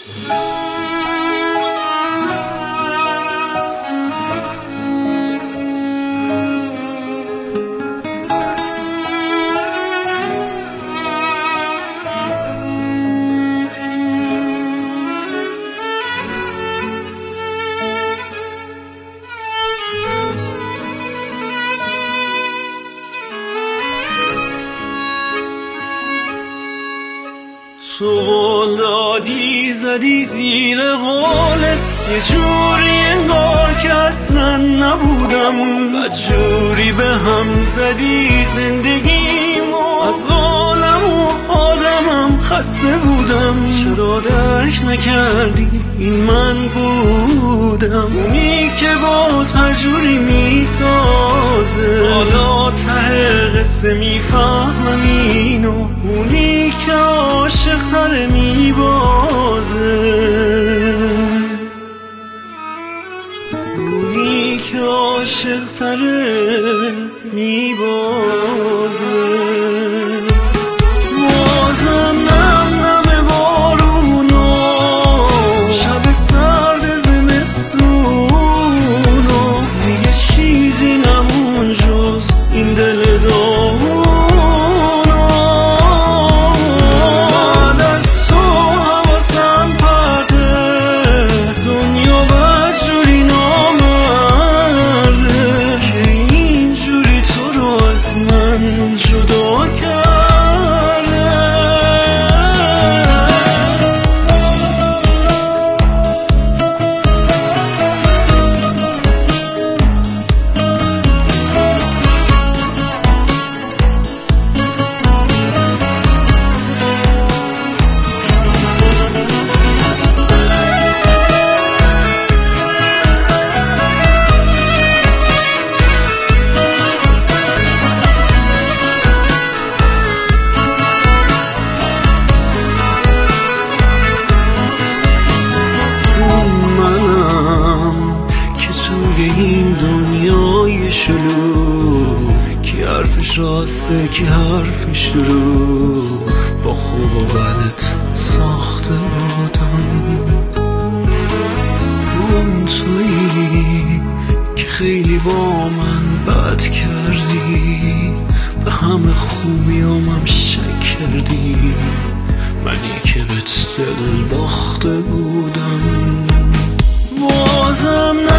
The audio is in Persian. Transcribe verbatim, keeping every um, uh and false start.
تو قول دادی زدی زیر قولت، یه جوری انگار که اصلا نبودم، بدجوری به هم زدی زندگیمو، از قولم و آدمم خسته بودم. چرا درک نکردی این من بودم، اونی که با هر جوری میسازه، حالا ته قصه میفهمم اینو، اونی که عاشق تره میبازه، اونی که عاشق تره میبازه. بازم نم نم بارونا، شب سرد زمستونو، دیگه چیزی نمون جز این دل داغونو. بعد از تو حواسم پرته، دنیا بدجوری نامرده، که اینجوری تو رو از من جدا کرد. این دنیای شلوغ، کی حرفش راسته کی حرفش دروغ، با خوب و بدت ساخته بودم. اون تویی که خیلی با من بد کردی، به همه خوبیامم شک کردی، منی که بهت دل باخته بودم. بازم